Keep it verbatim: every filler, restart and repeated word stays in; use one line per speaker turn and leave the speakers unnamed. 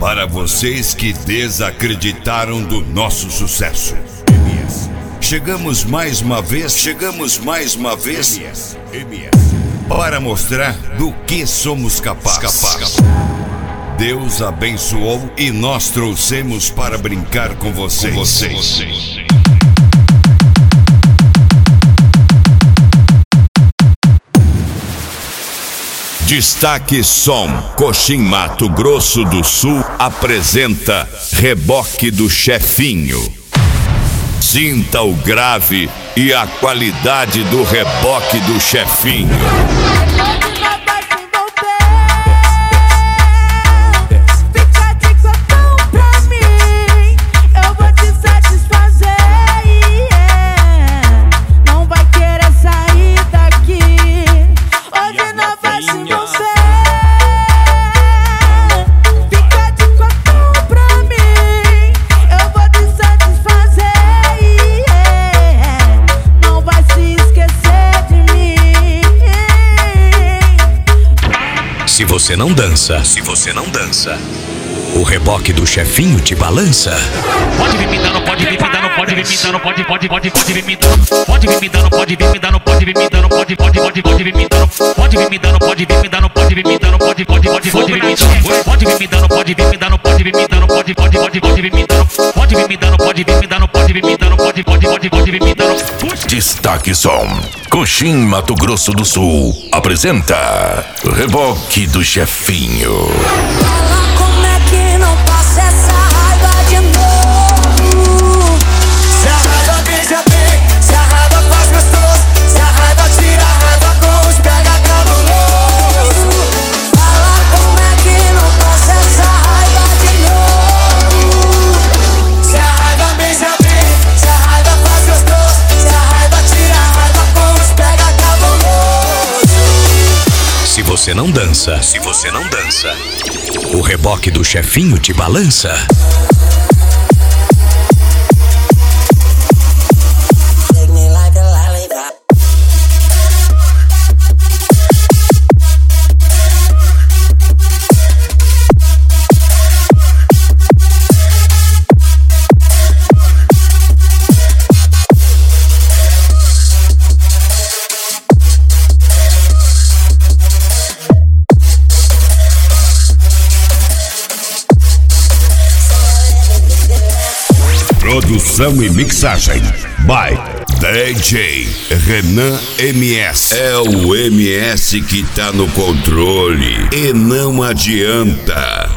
Para vocês que desacreditaram do nosso sucesso. Chegamos mais uma vez, chegamos mais uma vez para mostrar do que somos capazes. Deus abençoou e nós trouxemos para brincar com vocês. Com vocês. Destaque Som, Coxim, Mato Grosso do Sul apresenta Reboque do Chefinho. Sinta o grave e a qualidade do Reboque do Chefinho.
Se você não dança, se você não dança, o Reboque do Chefinho te balança.
Pode vir me dando, pode vir me dando, pode vir me dando, pode, pode, pode, pode vir me dando, pode vir me dando, pode vir me dando, pode vir me dando, pode, pode, pode, pode vir me dando, pode vir me dando, pode vir me dando, pode vir me dando, pode, pode, pode, pode vir me dando, pode vir me dando, pode vir me dando, pode vir me dando, pode, pode, pode, pode vir me dando, pode vir me dando, pode vir me dando, pode vir me dando, pode, pode, pode, pode vir me dando.
Destaque Som, Coxim, Mato Grosso do Sul apresenta Reboque do Chefinho.
Se você não dança, se você não dança, o Reboque do Chefinho te balança.
Produção e mixagem by D J Renan M S. É o M S que tá no controle e não adianta.